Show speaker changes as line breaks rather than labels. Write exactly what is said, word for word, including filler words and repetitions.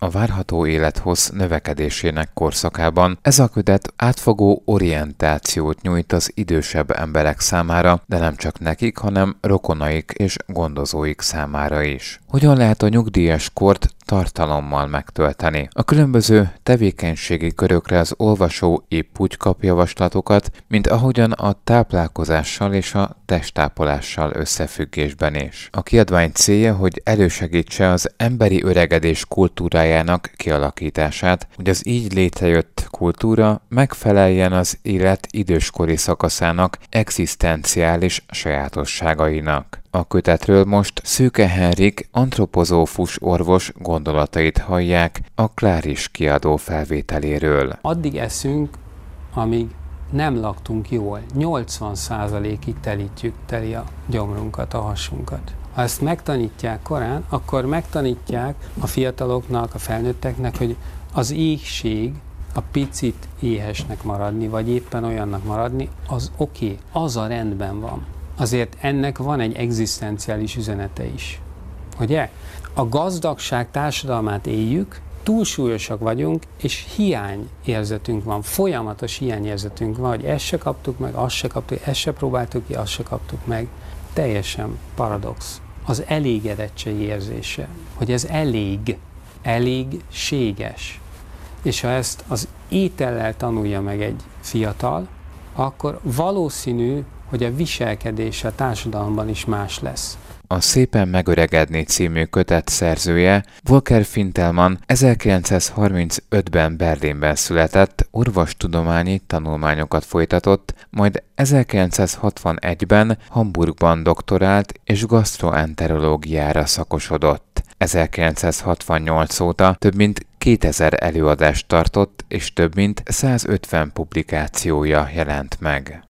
a várható élethossz növekedésének korszakában. Ez a kötet átfogó orientációt nyújt az idősebb emberek számára, de nem csak nekik, hanem rokonaik és gondozóik számára is. Hogyan lehet a nyugdíjas kort tartalommal megtölteni? A különböző tevékenységi körökre az olvasó épp úgy kap javaslatokat, mint ahogyan a táplálkozással és a testtápolással összefüggésben is. A kiadvány célja, hogy elősegítse az emberi öregedés kultúrájának kialakítását, hogy az így létrejött kultúra megfeleljen az élet időskori szakaszának egzisztenciális sajátosságainak. A kötetről most Szőke Henrik, antropozófus orvos gondolatait hallják a Kláris kiadó felvételéről.
Addig eszünk, amíg nem laktunk jól. nyolcvan százalékig telítjük teli a gyomrunkat, a hasunkat. Ha ezt megtanítják korán, akkor megtanítják a fiataloknak, a felnőtteknek, hogy az éhség, a picit éhesnek maradni, vagy éppen olyannak maradni, az oké, okay, az a rendben van. Azért ennek van egy egzisztenciális üzenete is. Ugye? A gazdagság társadalmát éljük, túlsúlyosak vagyunk, és hiányérzetünk van, folyamatos hiányérzetünk van, hogy ezt se kaptuk meg, azt se kaptuk, ezt se próbáltuk ki, azt se kaptuk meg. Teljesen paradox. Az elégedettség érzése, hogy ez elég, elégséges. És ha ezt az étellel tanulja meg egy fiatal, akkor valószínű, hogy a viselkedése a társadalomban is más lesz.
A Szépen megöregedni című kötet szerzője, Volker Fintelmann ezerkilencszázharmincötben Berlinben született, orvostudományi tanulmányokat folytatott, majd ezerkilencszázhatvanegyben Hamburgban doktorált és gasztroenterológiára szakosodott. ezerkilencszázhatvannyolc óta több mint kétezer előadást tartott, és több mint százötven publikációja jelent meg.